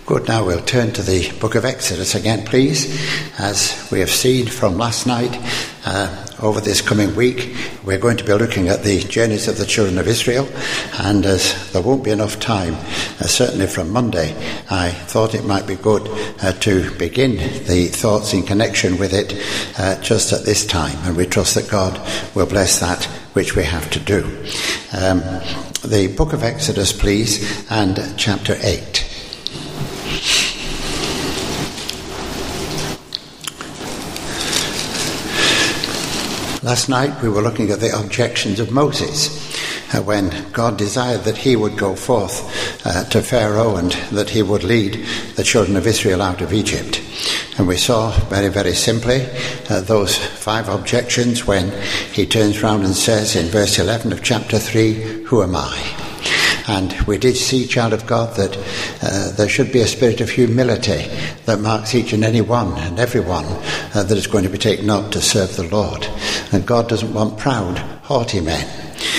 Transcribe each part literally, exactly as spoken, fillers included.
Good, now we'll turn to the book of Exodus again, please. As we have seen from last night, uh, over this coming week, we're going to be looking at the journeys of the children of Israel, and as there won't be enough time, uh, certainly from Monday, I thought it might be good uh, to begin the thoughts in connection with it uh, just at this time, and we trust that God will bless that which we have to do. Um, the book of Exodus, please, and chapter eight. Last night we were looking at the objections of Moses uh, when God desired that he would go forth uh, to Pharaoh and that he would lead the children of Israel out of Egypt. And we saw very, very simply uh, those five objections when he turns round and says in verse eleven of chapter three, "Who am I?" And we did see, child of God, that uh, there should be a spirit of humility that marks each and any one and everyone uh, that is going to be taken up to serve the Lord. And God doesn't want proud, haughty men.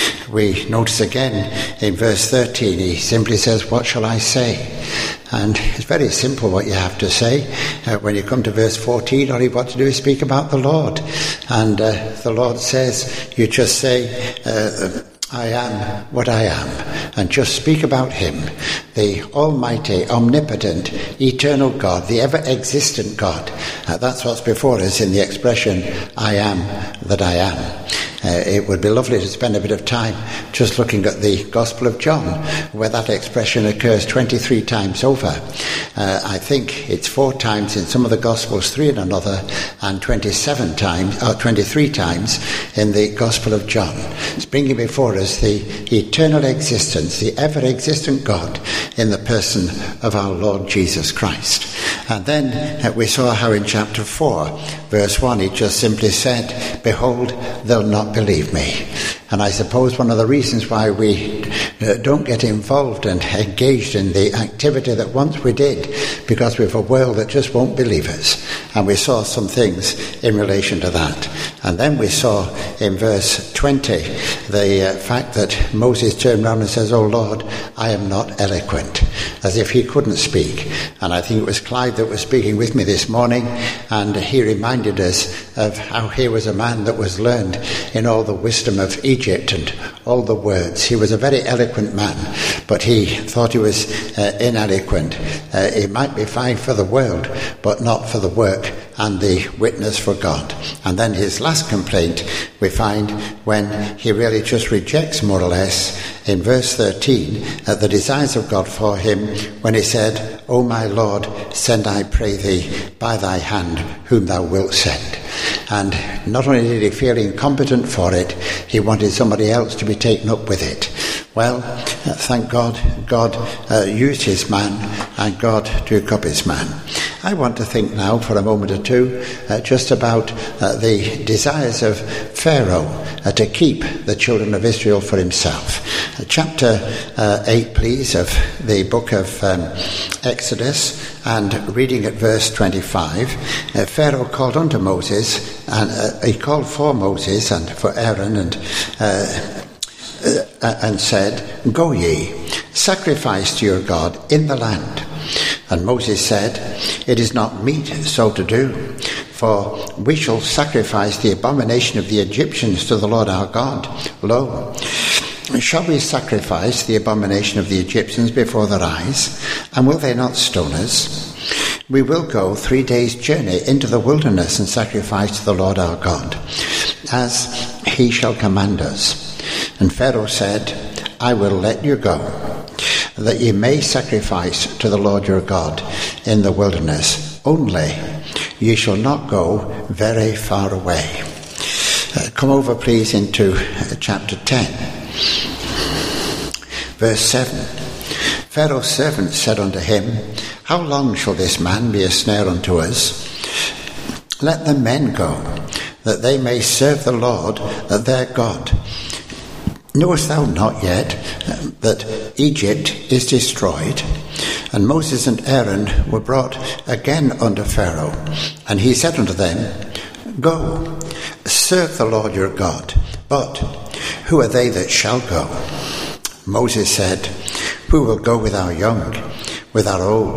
We notice again in verse thirteen, he simply says, "What shall I say?" And it's very simple what you have to say. Uh, when you come to verse fourteen, all you've got to do is speak about the Lord. And uh, the Lord says, you just say, uh, I am what I am, and just speak about him, the almighty, omnipotent, eternal God, the ever-existent God. Uh, that's what's before us in the expression, I am that I am. Uh, it would be lovely to spend a bit of time just looking at the Gospel of John, where that expression occurs twenty-three times over. Uh, I think it's four times in some of the Gospels, three in another, and twenty-seven times, or twenty-three times in the Gospel of John. It's bringing before us the eternal existence, the ever-existent God in the person of our Lord Jesus Christ. And then uh, we saw how in chapter four, verse one, he just simply said, "Behold, they'll not believe me." And I suppose one of the reasons why we uh, don't get involved and engaged in the activity that once we did, because we have a world that just won't believe us. And we saw some things in relation to that. And then we saw in verse twenty the uh, fact that Moses turned around and says, "Oh Lord, I am not eloquent," as if he couldn't speak. And I think it was Clyde that was speaking with me this morning, and he reminded us of how he was a man that was learned in all the wisdom of Egypt and all the words. He was a very eloquent man, but he thought he was uh, ineloquent. Uh, he might be fine for the world, but not for the work and the witness for God. And then his last complaint we find when he really just rejects, more or less, in verse thirteen, uh, the desires of God for him when he said, "O my Lord, send, I pray thee, by thy hand whom thou wilt send." And not only did he feel incompetent for it, he wanted somebody else to be taken up with it. Well, uh, thank God, God uh, used his man, and God took up his man. I want to think now for a moment or two uh, just about uh, the desires of Pharaoh uh, to keep the children of Israel for himself. Uh, chapter uh, eight, please, of the book of um, Exodus, and reading at verse twenty-five, uh, Pharaoh called unto Moses, and uh, he called for Moses and for Aaron, and uh, Uh, and said, "Go ye, sacrifice to your God in the land." And Moses said, "It is not meet so to do, for we shall sacrifice the abomination of the Egyptians to the Lord our God. Lo, shall we sacrifice the abomination of the Egyptians before their eyes? And will they not stone us? We will go three days' journey into the wilderness and sacrifice to the Lord our God, as he shall command us." And Pharaoh said, "I will let you go, that ye may sacrifice to the Lord your God in the wilderness. Only ye shall not go very far away." Uh, come over, please, into uh, chapter ten. Verse seven. Pharaoh's servants said unto him, "How long shall this man be a snare unto us? Let the men go, that they may serve the Lord their God. Knowest thou not yet that Egypt is destroyed?" And Moses and Aaron were brought again unto Pharaoh. And he said unto them, "Go, serve the Lord your God. But who are they that shall go?" Moses said, "Who will go with our young, with our old,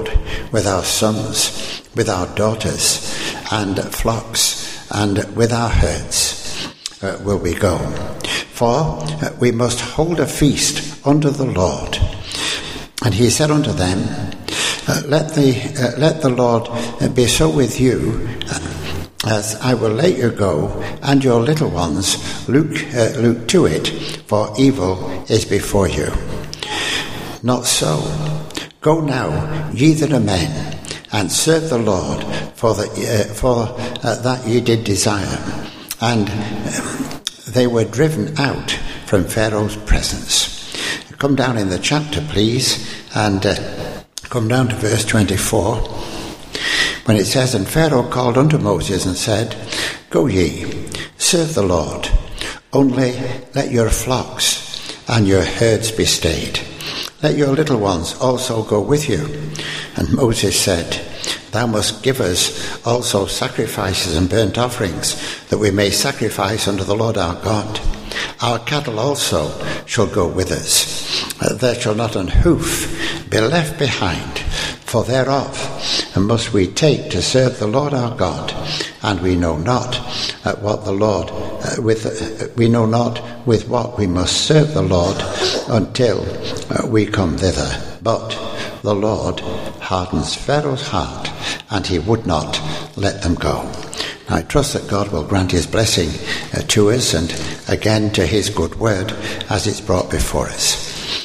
with our sons, with our daughters, and flocks, and with our herds uh, will we go. For uh, we must hold a feast unto the Lord. And he said unto them, uh, let the uh, let the Lord uh, be so with you, uh, as I will let you go, and your little ones look uh, look to it, for evil is before you. Not so. Go now, ye that are men, and serve the Lord, for the uh, for uh, that ye did desire. And uh, they were driven out from Pharaoh's presence. Come down in the chapter, please, and uh, come down to verse twenty-four, when it says, And Pharaoh called unto Moses and said, Go ye, serve the Lord, only let your flocks and your herds be stayed. Let your little ones also go with you. And Moses said, Thou must give us also sacrifices and burnt offerings, that we may sacrifice unto the Lord our God. Our cattle also shall go with us. There shall not an hoof be left behind, for thereof must we take to serve the Lord our God. And we know not uh, what the Lord uh, with uh, we know not with what we must serve the Lord until uh, we come thither. But the Lord hardens Pharaoh's heart, and he would not let them go. I trust that God will grant his blessing uh, to us, and again to his good word as it's brought before us.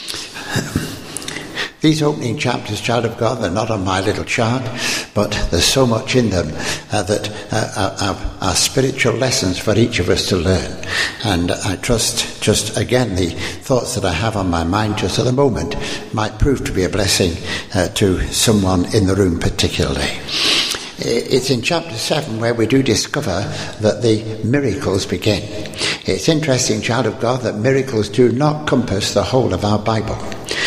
These opening chapters, child of God, they're not on my little chart, but there's so much in them uh, that uh, are, are spiritual lessons for each of us to learn. And I trust just, again, the thoughts that I have on my mind just at the moment might prove to be a blessing uh, to someone in the room particularly. It's in chapter seven where we do discover that the miracles begin. It's interesting, child of God, that miracles do not compass the whole of our Bible.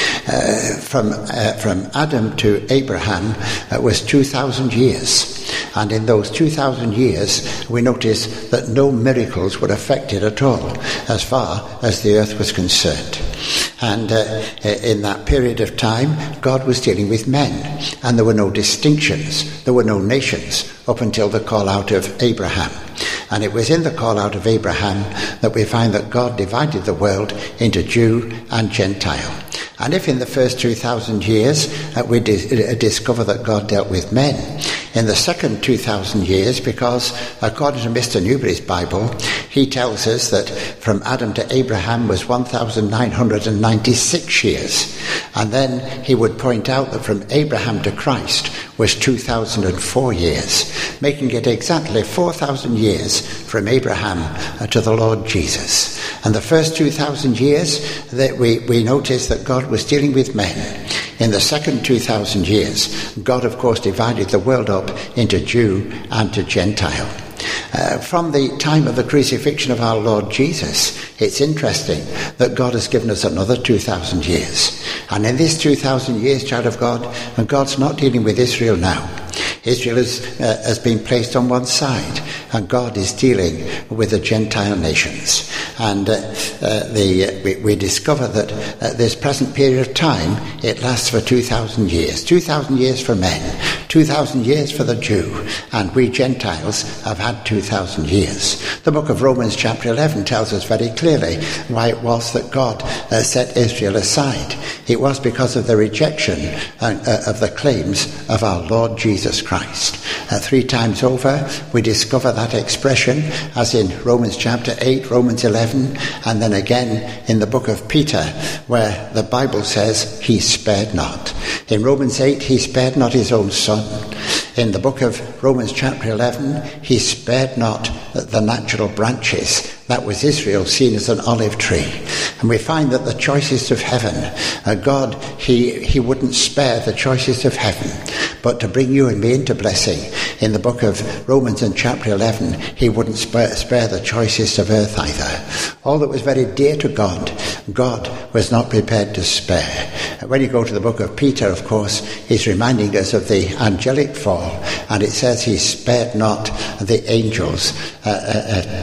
Uh, from uh, from Adam to Abraham uh, was two thousand years. And in those two thousand years, we notice that no miracles were affected at all, as far as the earth was concerned. And uh, in that period of time, God was dealing with men, and there were no distinctions, there were no nations, up until the call out of Abraham. And it was in the call out of Abraham that we find that God divided the world into Jew and Gentile. And if in the first two thousand years uh, we di- uh, discover that God dealt with men, in the second two thousand years, because according to Mister Newberry's Bible, he tells us that from Adam to Abraham was one thousand nine hundred ninety-six years. And then he would point out that from Abraham to Christ was two thousand four years, making it exactly four thousand years from Abraham uh, to the Lord Jesus. And the first two thousand years, that we, we notice that God was dealing with men. In the second two thousand years, God, of course, divided the world up into Jew and to Gentile. Uh, from the time of the crucifixion of our Lord Jesus, it's interesting that God has given us another two thousand years. And in this two thousand years, child of God, and God's not dealing with Israel now. Israel is, uh, has been placed on one side, and God is dealing with the Gentile nations. And uh, uh, the, uh, we, we discover that uh, this present period of time, it lasts for two thousand years. two thousand years for men, two thousand years for the Jew, and we Gentiles have had two thousand years. The book of Romans chapter eleven tells us very clearly why it was that God uh, set Israel aside. It was because of the rejection uh, uh, of the claims of our Lord Jesus Christ. Uh, three times over we discover that expression, as in Romans chapter eight, Romans eleven, and then again in the book of Peter, where the Bible says he spared not. In Romans eight, he spared not his own son. In the book of Romans chapter eleven, he spared not the natural branches. That was Israel, seen as an olive tree. And we find that the choicest of heaven, uh, God, he, he wouldn't spare the choicest of heaven, but to bring you and me into blessing. In the book of Romans in chapter eleven, he wouldn't spare, spare the choicest of earth either. All that was very dear to God, God was not prepared to spare. When you go to the book of Peter, of course, he's reminding us of the angelic fall, and it says he spared not the angels uh, uh, uh,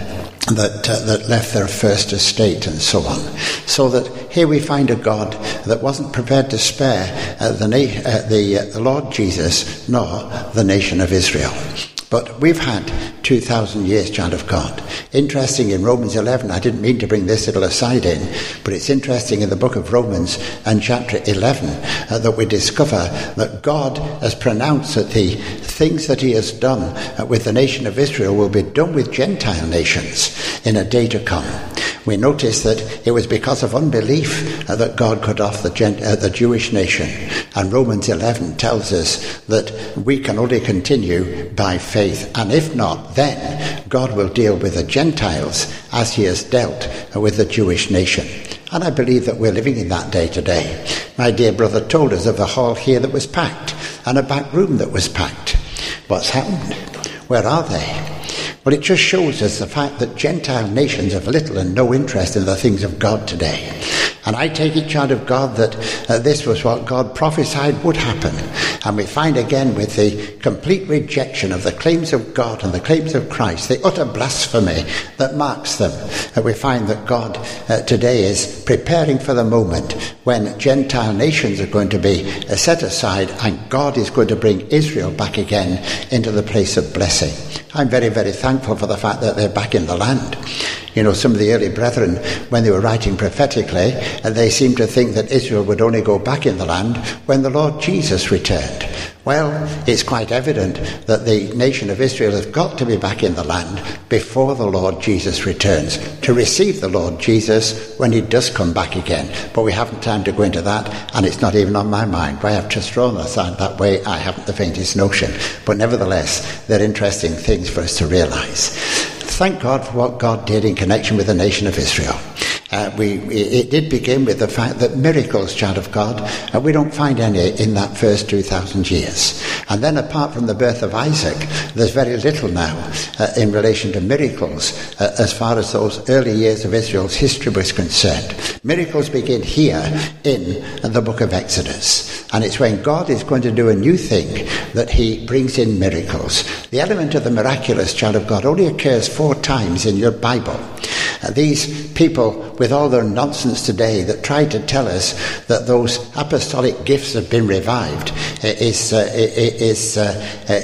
that uh, that left their first estate and so on. So that here we find a God that wasn't prepared to spare uh, the, na- uh, the, uh, the Lord Jesus nor the nation of Israel. But we've had two thousand years, child of God. Interesting in Romans eleven, I didn't mean to bring this little aside in, but it's interesting in the book of Romans and chapter eleven uh, that we discover that God has pronounced that the things that he has done uh, with the nation of Israel will be done with Gentile nations in a day to come. We notice that it was because of unbelief uh, that God cut off the, Gent- uh, the Jewish nation. And Romans eleven tells us that we can only continue by faith. And if not, then God will deal with the Gentiles as he has dealt uh, with the Jewish nation. And I believe that we're living in that day today. My dear brother told us of the hall here that was packed and a back room that was packed. What's happened? Where are they? Well, it just shows us the fact that Gentile nations have little and no interest in the things of God today. And I take it, child of God, that uh, this was what God prophesied would happen. And we find again with the complete rejection of the claims of God and the claims of Christ, the utter blasphemy that marks them. Uh, we find that God uh, today is preparing for the moment when Gentile nations are going to be uh, set aside and God is going to bring Israel back again into the place of blessing. I'm very, very thankful for the fact that they're back in the land. You know, some of the early brethren, when they were writing prophetically, uh, they seemed to think that Israel would only go back in the land when the Lord Jesus returned. Well, it's quite evident that the nation of Israel has got to be back in the land before the Lord Jesus returns, to receive the Lord Jesus when he does come back again. But we haven't time to go into that, and it's not even on my mind. Why I've just thrown aside that way, I haven't the faintest notion. But nevertheless, they're interesting things for us to realise. Thank God for what God did in connection with the nation of Israel. Uh, we, it did begin with the fact that miracles, child of God, uh, we don't find any in that first two thousand years. And then apart from the birth of Isaac, there's very little now uh, in relation to miracles uh, as far as those early years of Israel's history was concerned. Miracles begin here in the book of Exodus. And it's when God is going to do a new thing that he brings in miracles. The element of the miraculous, child of God, only occurs four times in your Bible. Uh, these people, with all their nonsense today that try to tell us that those apostolic gifts have been revived, is uh, is uh,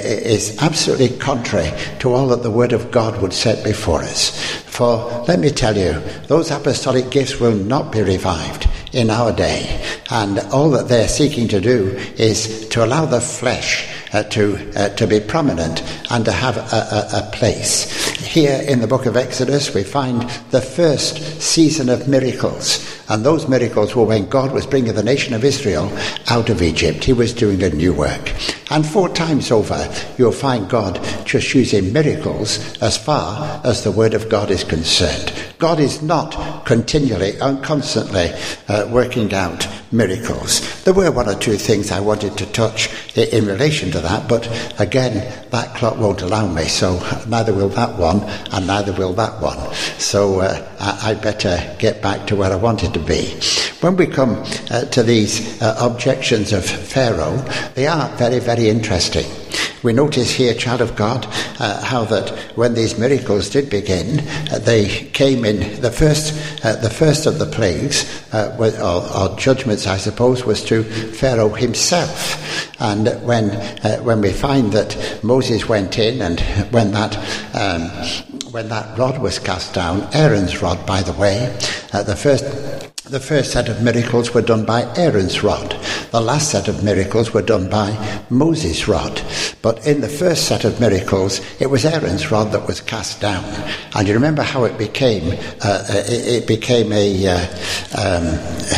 is absolutely contrary to all that the Word of God would set before us. For let me tell you, those apostolic gifts will not be revived in our day, and all that they're seeking to do is to allow the flesh uh, to uh, to be prominent and to have a, a, a place. Here in the book of Exodus we find the first season of miracles, and those miracles were when God was bringing the nation of Israel out of Egypt. He was doing a new work. And four times over you'll find God just using miracles as far as the Word of God is concerned. God is not continually and constantly uh, working out miracles. There were one or two things I wanted to touch in relation to that, but again, that clock won't allow me, so neither will that one, and neither will that one. So uh, I, I'd better get back to where I wanted to be. When we come uh, to these uh, objections of Pharaoh, they are very, very interesting. We notice here, child of God, uh, how that when these miracles did begin, uh, they came in the first, uh, the first of the plagues, uh, or, or judgments, I suppose, was to Pharaoh himself. And when uh, when we find that Moses went in, and when that um, when that rod was cast down, Aaron's rod, by the way, uh, the first. The first set of miracles were done by Aaron's rod. The last set of miracles were done by Moses' rod. But in the first set of miracles, it was Aaron's rod that was cast down. And you remember how it became? Uh, it, it became a uh, um,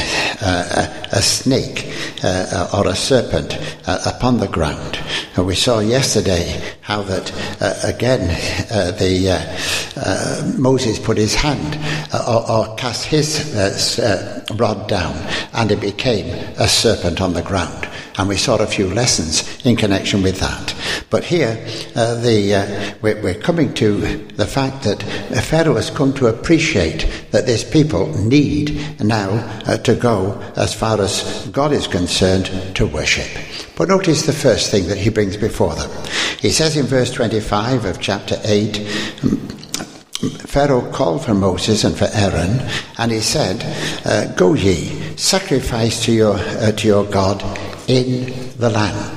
uh, a snake uh, or a serpent uh, upon the ground. And we saw yesterday how that uh, again uh, the uh, uh, Moses put his hand uh, or, or cast his uh, uh, rod down, and it became a serpent on the ground. And we saw a few lessons in connection with that. But here, uh, the uh, we're, we're coming to the fact that Pharaoh has come to appreciate that this people need now uh, to go as far as God is concerned to worship. But notice the first thing that he brings before them. He says in verse twenty-five of chapter eight, Pharaoh called for Moses and for Aaron, and he said, uh, "Go ye, sacrifice to your uh, to your God in the land."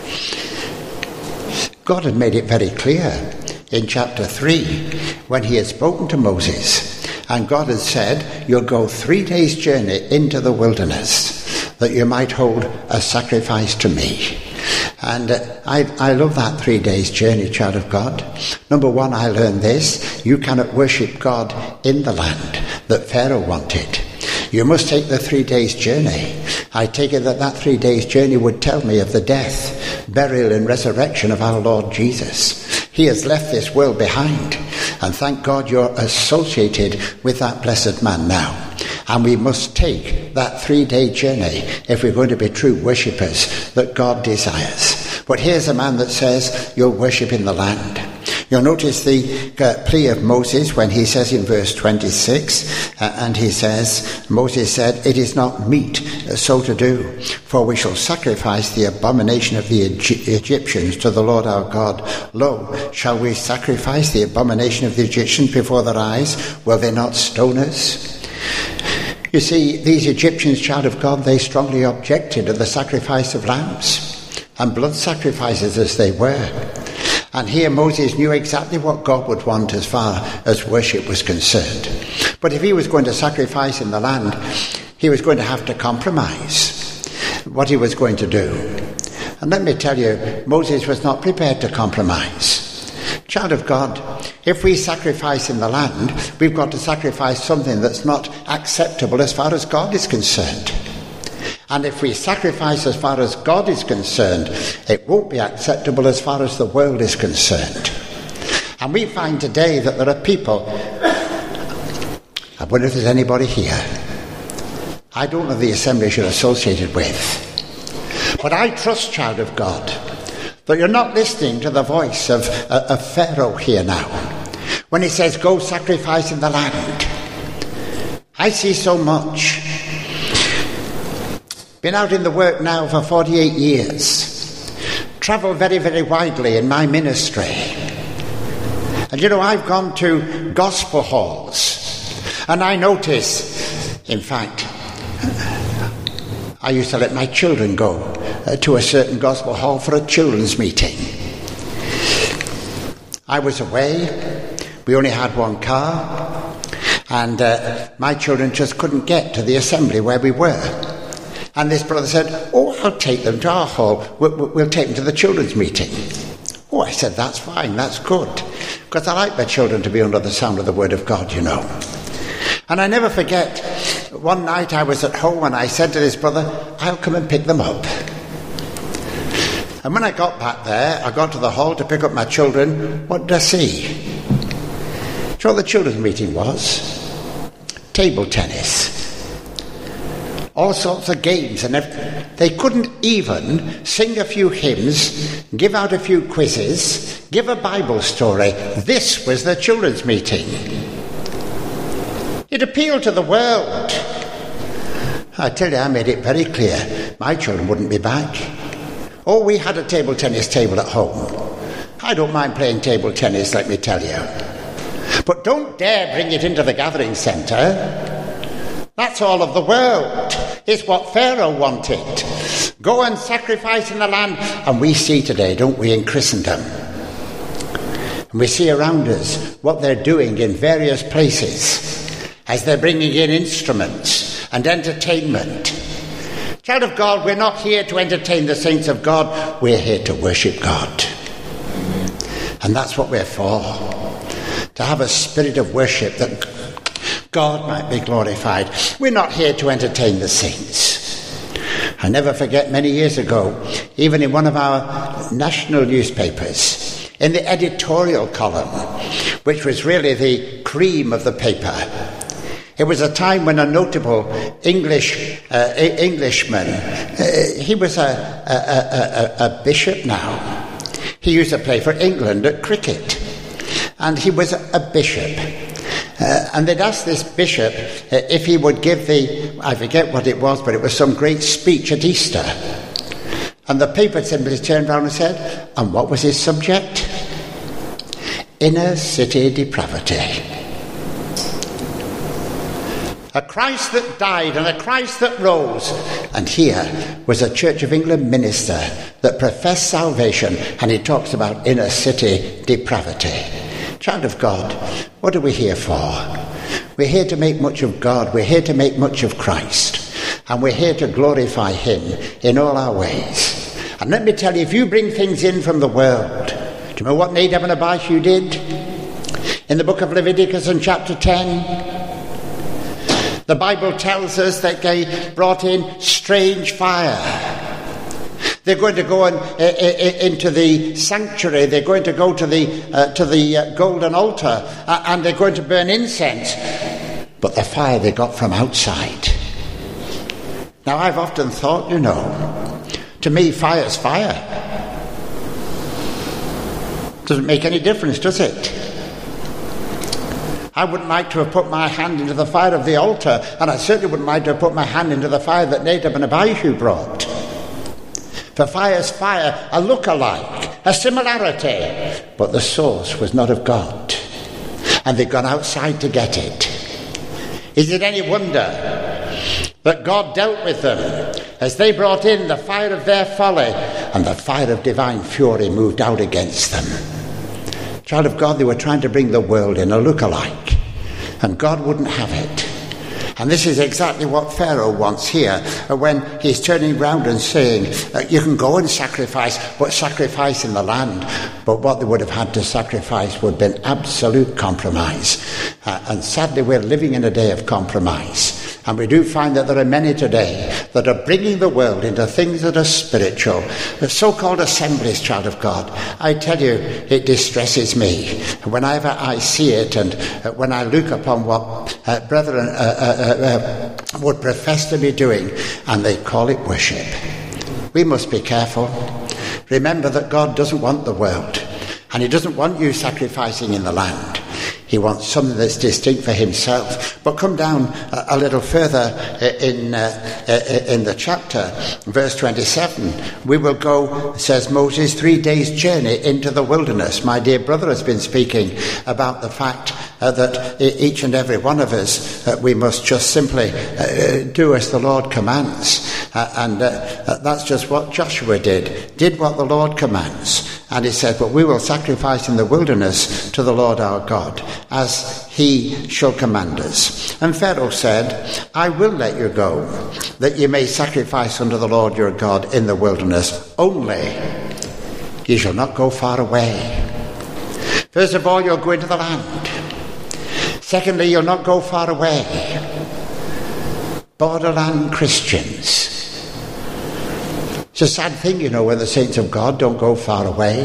God had made it very clear in chapter three when he had spoken to Moses, and God had said, "You'll go three days' journey into the wilderness that you might hold a sacrifice to me." And uh, I, I love that three days journey, child of God. Number one, I learned this: you cannot worship God in the land that Pharaoh wanted. You must take the three days journey. I take it that that three days journey would tell me of the death, burial and resurrection of our Lord Jesus. He has left this world behind, and thank God you're associated with that blessed man now. And we must take that three-day journey if we're going to be true worshippers that God desires. But here's a man that says you'll worship in the land. You'll notice the uh, plea of Moses when he says in verse twenty-six, uh, and he says, Moses said, "It is not meet uh, so to do, for we shall sacrifice the abomination of the Egy- Egyptians to the Lord our God. Lo, shall we sacrifice the abomination of the Egyptians before their eyes? Will they not stone us?" You see, these Egyptians, child of God, they strongly objected to the sacrifice of lambs and blood sacrifices as they were. And here Moses knew exactly what God would want as far as worship was concerned. But if he was going to sacrifice in the land, he was going to have to compromise what he was going to do. And let me tell you, Moses was not prepared to compromise. Child of God, if we sacrifice in the land, we've got to sacrifice something that's not acceptable as far as God is concerned. And if we sacrifice as far as God is concerned, it won't be acceptable as far as the world is concerned. And we find today that there are people, I wonder if there's anybody here, I don't know the assemblies you're associated with, but I trust, child of God, that you're not listening to the voice of, uh, of Pharaoh here now, when he says, "Go sacrifice in the land." I see so much. Been out in the work now for forty-eight years. Travel very, very widely in my ministry. And you know, I've gone to gospel halls, and I notice, in fact, I used to let my children go uh, to a certain gospel hall for a children's meeting. I was away. We only had one car, and uh, my children just couldn't get to the assembly where we were. And this brother said, "Oh, I'll take them to our hall. We'll, we'll take them to the children's meeting." Oh, I said, "That's fine, that's good." Because I like my children to be under the sound of the word of God, you know. And I never forget, one night I was at home and I said to this brother, "I'll come and pick them up." And when I got back there, I got to the hall to pick up my children. What did I see? Do you know what the children's meeting was? Table tennis. All sorts of games, and everything. They couldn't even sing a few hymns, give out a few quizzes, give a Bible story. This was the children's meeting. It appealed to the world. I tell you, I made it very clear. My children wouldn't be back. Oh, we had a table tennis table at home. I don't mind playing table tennis, let me tell you. But don't dare bring it into the gathering centre. That's all of the world. It's what Pharaoh wanted. Go and sacrifice in the land. And we see today, don't we, in Christendom, and we see around us what they're doing in various places as they're bringing in instruments and entertainment. Child of God, we're not here to entertain the saints of God. We're here to worship God. And that's what we're for. To have a spirit of worship that God might be glorified. We're not here to entertain the saints. I never forget many years ago, even in one of our national newspapers, in the editorial column, which was really the cream of the paper, it was a time when a notable English uh, Englishman, uh, he was a, a, a, a, a bishop now. He used to play for England at cricket, and he was a, a bishop. Uh, and they'd asked this bishop uh, if he would give the, I forget what it was, but it was some great speech at Easter. And the paper simply turned around and said, and what was his subject? Inner city depravity. A Christ that died and a Christ that rose. And here was a Church of England minister that professed salvation, and he talks about inner city depravity. Child of God, what are we here for? We're here to make much of God. We're here to make much of Christ. And we're here to glorify him in all our ways. And let me tell you, if you bring things in from the world, do you know what Nadab and Abihu did? In the book of Leviticus in chapter ten, the Bible tells us that they brought in strange fire. They're going to go in, uh, into the sanctuary. They're going to go to the uh, to the uh, golden altar, uh, and they're going to burn incense. But the fire they got from outside. Now, I've often thought, you know, to me, fire's fire. Doesn't make any difference, does it? I wouldn't like to have put my hand into the fire of the altar, and I certainly wouldn't like to have put my hand into the fire that Nadab and Abihu brought. For fire's fire, a look-alike, a similarity, but the source was not of God, and they'd gone outside to get it. Is it any wonder that God dealt with them as they brought in the fire of their folly, and the fire of divine fury moved out against them? Child of God, they were trying to bring the world in a look-alike, and God wouldn't have it. And this is exactly what Pharaoh wants here, when he's turning round and saying, you can go and sacrifice, but sacrifice in the land. But what they would have had to sacrifice would have been absolute compromise. Uh, and sadly, we're living in a day of compromise. And we do find that there are many today that are bringing the world into things that are spiritual. The so-called assemblies, child of God. I tell you, it distresses me. Whenever I see it, and uh, when I look upon what uh, brethren uh, uh, uh, would profess to be doing, and they call it worship. We must be careful. Remember that God doesn't want the world, and he doesn't want you sacrificing in the land. He wants something that's distinct for himself. But come down a, a little further in uh, in the chapter, verse twenty-seven. We will go, says Moses, three days' journey into the wilderness. My dear brother has been speaking about the fact uh, that each and every one of us, uh, we must just simply uh, do as the Lord commands. Uh, and uh, that's just what Joshua did, did what the Lord commands. And he said, but we will sacrifice in the wilderness to the Lord our God, as he shall command us. And Pharaoh said, I will let you go, that you may sacrifice unto the Lord your God in the wilderness. Only you shall not go far away. First of all, you'll go into the land. Secondly, you'll not go far away. Borderland Christians. It's a sad thing, you know, when the saints of God don't go far away.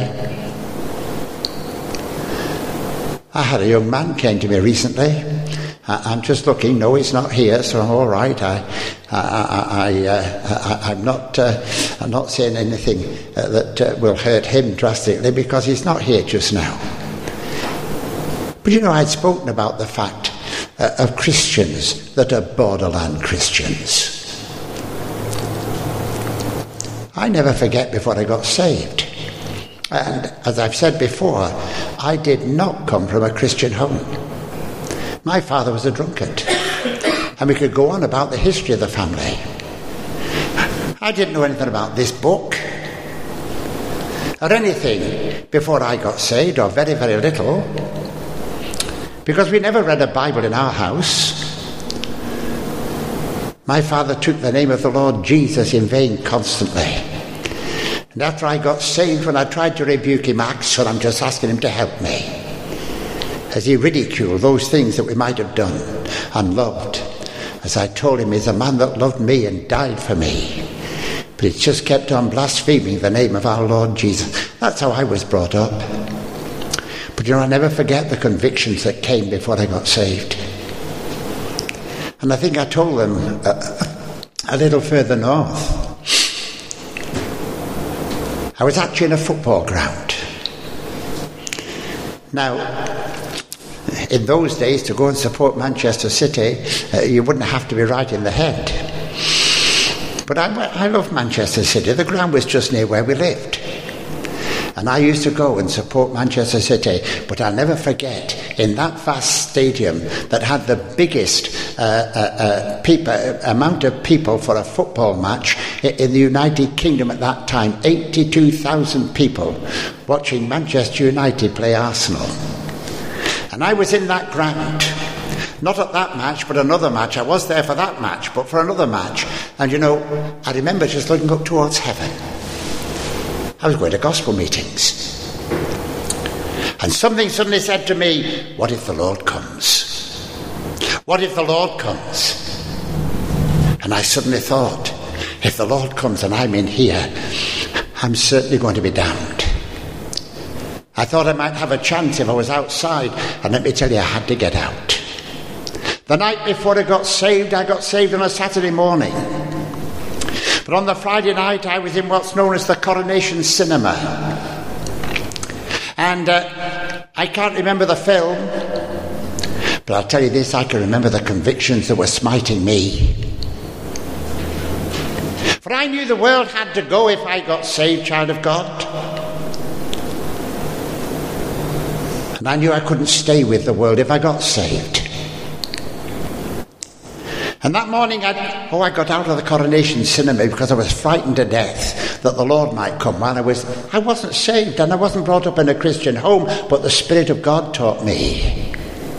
I had a young man came to me recently. I, I'm just looking. No, he's not here, so I'm all right. I, I, I, I, uh, I I'm not. Uh, I'm not saying anything uh, that uh, will hurt him drastically, because he's not here just now. But you know, I'd spoken about the fact uh, of Christians that are borderland Christians. I never forget before I got saved. And as I've said before, I did not come from a Christian home. My father was a drunkard. And we could go on about the history of the family. I didn't know anything about this book or anything before I got saved, or very, very little, because we never read a Bible in our house. My father took the name of the Lord Jesus in vain constantly. And after I got saved, when I tried to rebuke him, I said, I'm just asking him to help me, as he ridiculed those things that we might have done and loved. As I told him, he's a man that loved me and died for me. But he just kept on blaspheming the name of our Lord Jesus. That's how I was brought up. But you know, I never forget the convictions that came before I got saved. And I think I told them a, a little further north. I was actually in a football ground. Now, in those days, to go and support Manchester City, uh, you wouldn't have to be right in the head. But I, I love Manchester City. The ground was just near where we lived. And I used to go and support Manchester City, but I'll never forget, in that vast stadium that had the biggest uh, uh, uh, people, amount of people for a football match in the United Kingdom at that time, eighty-two thousand people watching Manchester United play Arsenal. And I was in that ground. Not at that match, but another match. I was there for that match, but for another match. And, you know, I remember just looking up towards heaven. I was going to gospel meetings. And something suddenly said to me, what if the Lord comes? What if the Lord comes? And I suddenly thought, if the Lord comes and I'm in here, I'm certainly going to be damned. I thought I might have a chance if I was outside. And let me tell you, I had to get out. The night before I got saved, I got saved on a Saturday morning. But on the Friday night, I was in what's known as the Coronation Cinema. And uh, I can't remember the film, but I'll tell you this, I can remember the convictions that were smiting me. For I knew the world had to go if I got saved, child of God. And I knew I couldn't stay with the world if I got saved. And that morning, I, oh, I got out of the Coronation Cinema because I was frightened to death that the Lord might come while I was, I wasn't saved and I wasn't brought up in a Christian home, but the Spirit of God taught me.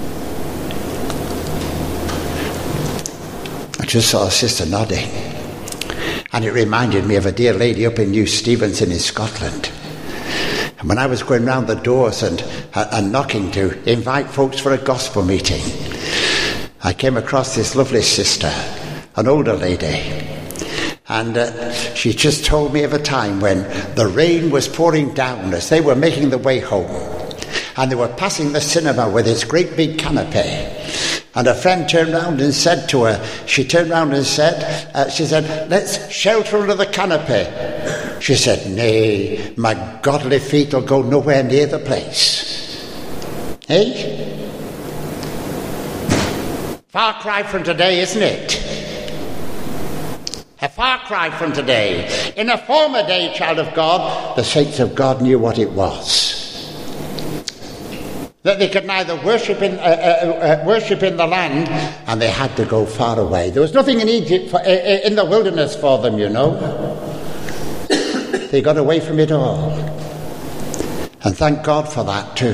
I just saw a sister nodding, and it reminded me of a dear lady up in New Stevenson in Scotland. And when I was going round the doors and, uh, and knocking to invite folks for a gospel meeting, I came across this lovely sister, an older lady, and uh, she just told me of a time when the rain was pouring down as they were making the way home, and they were passing the cinema with its great big canopy, and a friend turned round and said to her, she turned round and said, uh, she said, let's shelter under the canopy. She said, nay, my godly feet will go nowhere near the place. Eh? Far cry from today, isn't it? A far cry from today. In a former day, child of God, the saints of God knew what it was. That they could neither worship in, uh, uh, uh, worship in the land, and they had to go far away. There was nothing in Egypt, for, uh, in the wilderness for them, you know. They got away from it all. And thank God for that too.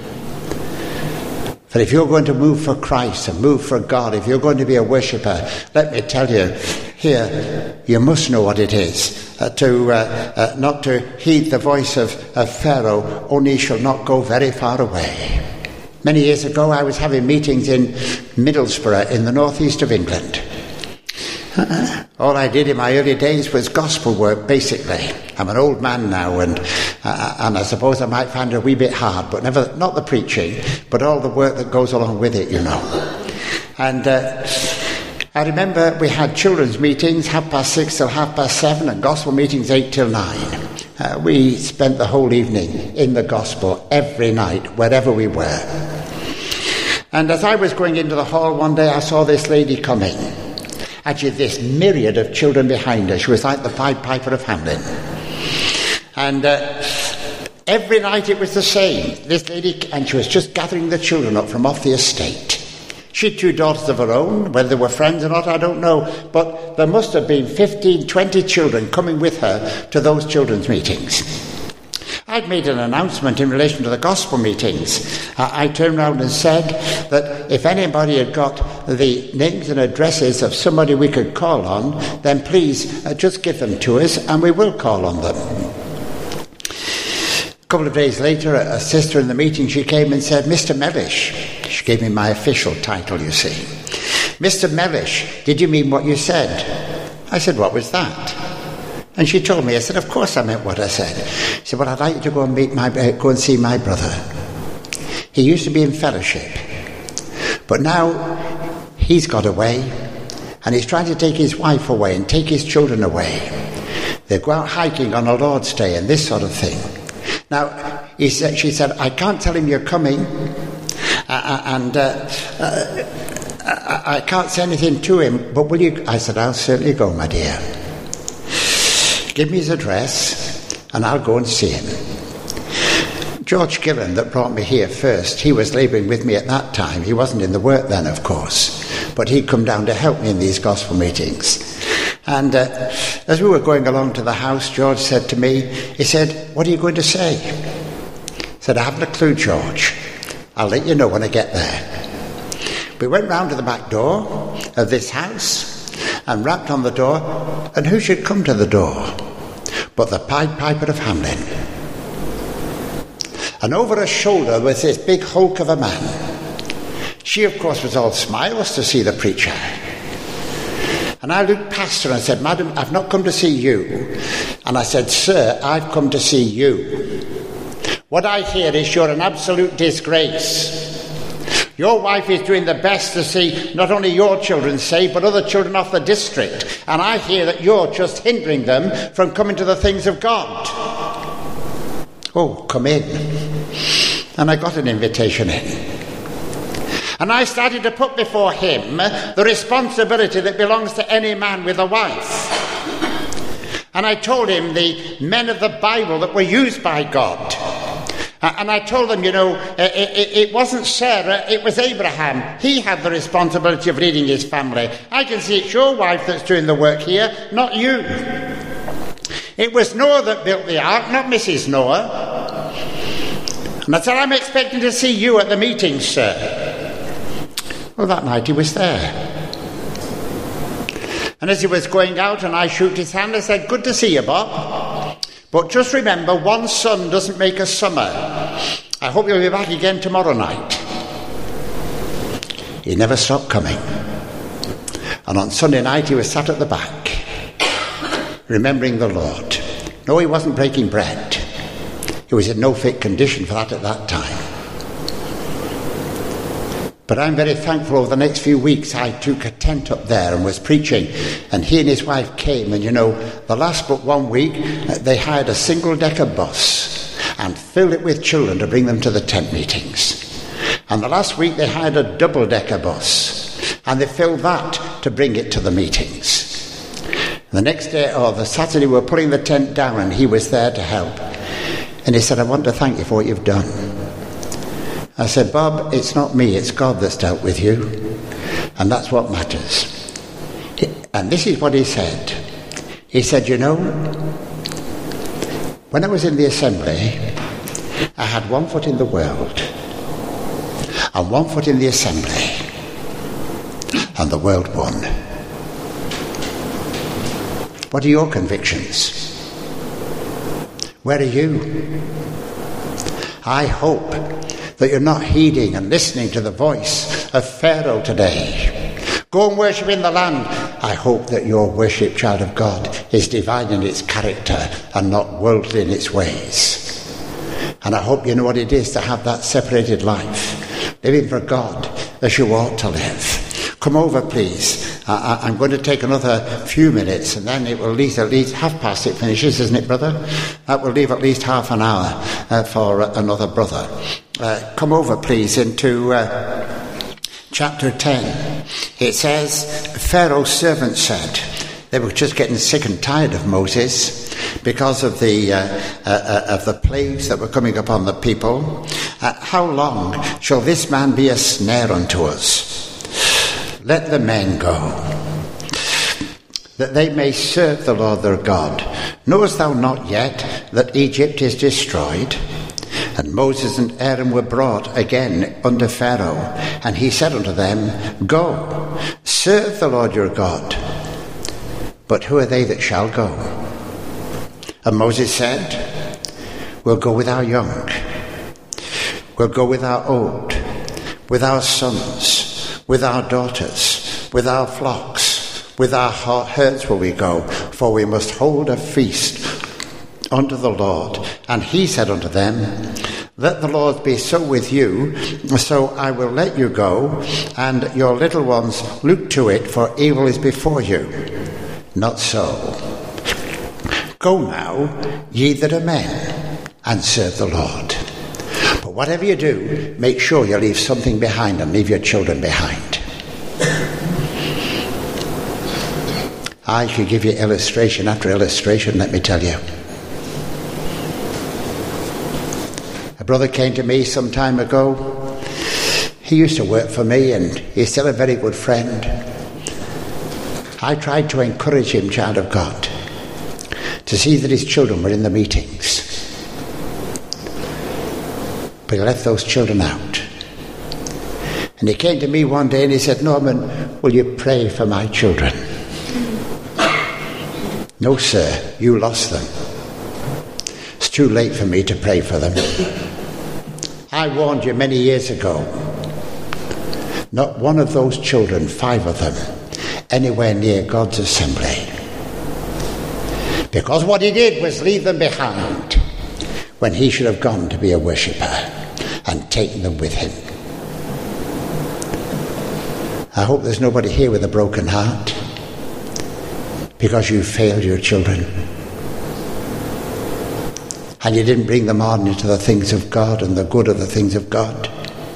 But if you're going to move for Christ and move for God, if you're going to be a worshipper, let me tell you, here, you must know what it is. Uh, to uh, uh, not to heed the voice of, of Pharaoh, only shall not go very far away. Many years ago, I was having meetings in Middlesbrough in the northeast of England. Uh, all I did in my early days was gospel work, basically. I'm an old man now, and uh, and I suppose I might find it a wee bit hard, but never, not the preaching, but all the work that goes along with it, you know. And uh, I remember we had children's meetings, half past six till half past seven, and gospel meetings eight till nine. Uh, we spent the whole evening in the gospel every night, wherever we were. And as I was going into the hall one day, I saw this lady coming. Actually, this myriad of children behind her. She was like the Pied Piper of Hamelin. And uh, every night it was the same. This lady, and she was just gathering the children up from off the estate. She had two daughters of her own. Whether they were friends or not, I don't know. But there must have been fifteen, twenty children coming with her to those children's meetings. I'd made an announcement in relation to the gospel meetings. Uh, I turned round and said that if anybody had got the names and addresses of somebody we could call on, then please uh, just give them to us and we will call on them. A couple of days later, a sister in the meeting, she came and said, Mister Mellish. She gave me my official title, you see. Mister Mellish, did you mean what you said? I said, what was that? And she told me. I said, of course I meant what I said. She said, well, I'd like you to go and meet my, uh, go and see my brother. He used to be in fellowship, but now he's got away, and he's trying to take his wife away and take his children away. They go out hiking on a Lord's Day and this sort of thing. Now, he said, she said, I can't tell him you're coming, uh, and uh, uh, I, I can't say anything to him, but will you? I said, I'll certainly go, my dear. Give me his address, and I'll go and see him. George Gillen, that brought me here first, he was labouring with me at that time. He wasn't in the work then, of course, but he'd come down to help me in these gospel meetings. And uh, as we were going along to the house, George said to me, he said, "What are you going to say?" I said, "I haven't a clue, George. I'll let you know when I get there." We went round to the back door of this house and rapped on the door, and who should come to the door but the Pied Piper of Hamelin. And over her shoulder was this big hulk of a man. She, of course, was all smiles to see the preacher. And I looked past her and said, "Madam, I've not come to see you." And I said, "Sir, I've come to see you. What I hear is you're an absolute disgrace. Your wife is doing the best to see not only your children saved, but other children off the district. And I hear that you're just hindering them from coming to the things of God. Oh, come in." And I got an invitation in. And I started to put before him the responsibility that belongs to any man with a wife. And I told him the men of the Bible that were used by God. And I told them, you know, it wasn't Sarah, it was Abraham. He had the responsibility of leading his family. I can see it's your wife that's doing the work here, not you. It was Noah that built the ark, not Missus Noah. And I said, "I'm expecting to see you at the meeting, sir." Well, that night he was there. And as he was going out and I shook his hand, I said, "Good to see you, Bob. But just remember, one sun doesn't make a summer. I hope you'll be back again tomorrow night." He never stopped coming. And on Sunday night he was sat at the back, remembering the Lord. No, he wasn't breaking bread. He was in no fit condition for that at that time. But I'm very thankful over the next few weeks I took a tent up there and was preaching, and he and his wife came, and you know, the last but one week they hired a single-decker bus and filled it with children to bring them to the tent meetings. And the last week they hired a double-decker bus and they filled that to bring it to the meetings. The next day, or the Saturday, we were putting the tent down and he was there to help. And he said, "I want to thank you for what you've done." I said, "Bob, it's not me, it's God that's dealt with you. And that's what matters." And this is what he said. He said, "You know, when I was in the assembly, I had one foot in the world and one foot in the assembly, and the world won." What are your convictions? Where are you? I hope that you're not heeding and listening to the voice of Pharaoh today. Go and worship in the land. I hope that your worship, child of God, is divine in its character and not worldly in its ways. And I hope you know what it is to have that separated life, living for God as you ought to live. Come over, please. I, I'm going to take another few minutes, and then it will leave at least half past it finishes, isn't it, brother? That will leave at least half an hour uh, for uh, another brother. Uh, come over, please, into uh, chapter ten. It says, Pharaoh's servants said, they were just getting sick and tired of Moses because of the uh, uh, of the plagues that were coming upon the people. Uh, how long shall this man be a snare unto us? Let the men go, that they may serve the Lord their God. Knowest thou not yet that Egypt is destroyed? And Moses and Aaron were brought again unto Pharaoh, and he said unto them, Go, serve the Lord your God. But who are they that shall go? And Moses said, We'll go with our young, we'll go with our old, with our sons, with our daughters, with our flocks, with our herds will we go, for we must hold a feast unto the Lord. And he said unto them, Let the Lord be so with you, so I will let you go, and your little ones look to it, for evil is before you. Not so. Go now, ye that are men, and serve the Lord. But whatever you do, make sure you leave something behind and leave your children behind. I could give you illustration after illustration, let me tell you. A brother came to me some time ago. He used to work for me and he's still a very good friend. I tried to encourage him, child of God, to see that his children were in the meetings. But he left those children out. And he came to me one day and he said, Norman, will you pray for my children? No, sir, you lost them. It's too late for me to pray for them. I warned you many years ago. Not one of those children, five of them, anywhere near God's assembly. Because what he did was leave them behind when he should have gone to be a worshipper and taken them with him. I hope there's nobody here with a broken heart because you failed your children and you didn't bring them on into the things of God and the good of the things of God.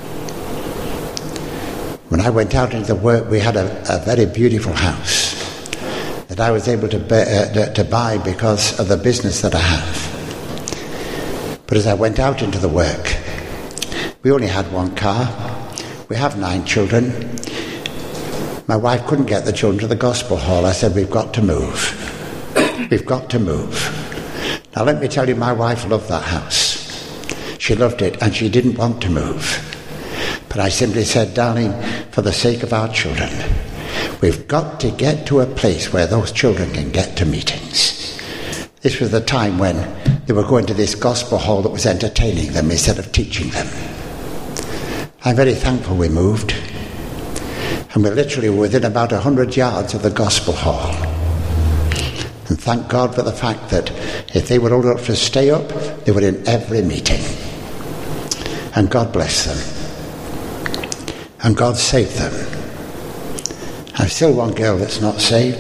When I went out into the work, we had a, a very beautiful house that I was able to, be, uh, to buy because of the business that I have. But as I went out into the work, we only had one car. We have nine children. My wife couldn't get the children to the gospel hall. I said, we've got to move. We've got to move. Now let me tell you, my wife loved that house. She loved it and she didn't want to move. But I simply said, darling, for the sake of our children, we've got to get to a place where those children can get to meetings. This was the time when they were going to this gospel hall that was entertaining them instead of teaching them. I'm very thankful we moved. And we're literally within about a hundred yards of the gospel hall. And thank God for the fact that if they were old enough to stay up, they were in every meeting. And God bless them. And God saved them. I've still one girl that's not saved.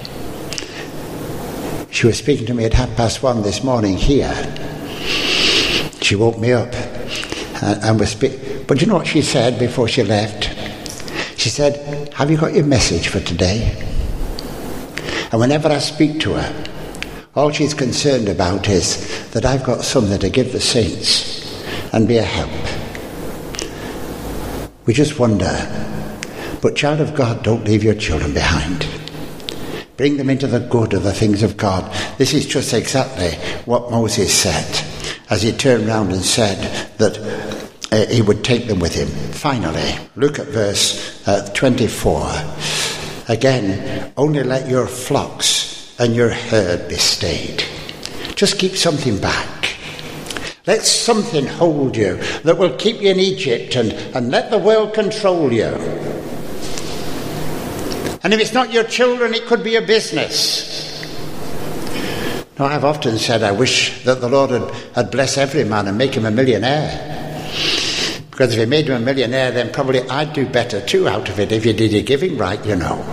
She was speaking to me at half past one this morning here. She woke me up and, and was speaking. But you know what she said before she left? She said, have you got your message for today? And whenever I speak to her, all she's concerned about is that I've got something to give the saints and be a help. We just wonder, but child of God, don't leave your children behind. Bring them into the good of the things of God. This is just exactly what Moses said as he turned round and said that uh, he would take them with him. Finally, look at verse uh, twenty-four. Again, only let your flocks and your herd be stayed. Just keep something back. Let something hold you that will keep you in Egypt and, and let the world control you. And if it's not your children, it could be a business. Now, I've often said I wish that the Lord had, had blessed every man and make him a millionaire. Because if he made him a millionaire, then probably I'd do better too out of it if you did your giving right, you know.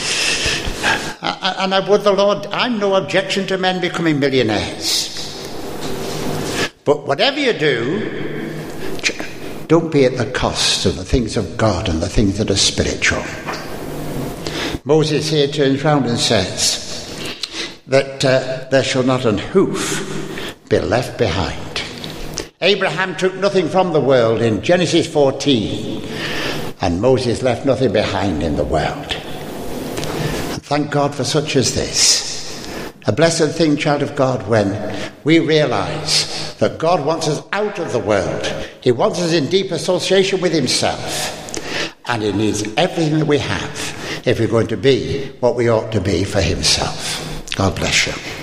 And I would the Lord, I'm no objection to men becoming millionaires. But whatever you do, don't be at the cost of the things of God and the things that are spiritual. Moses here turns round and says that uh, there shall not an hoof be left behind. Abraham took nothing from the world in Genesis fourteen, and Moses left nothing behind in the world. And thank God for such as this. A blessed thing, child of God, when we realise that God wants us out of the world. He wants us in deep association with himself. And he needs everything that we have if we're going to be what we ought to be for himself. God bless you.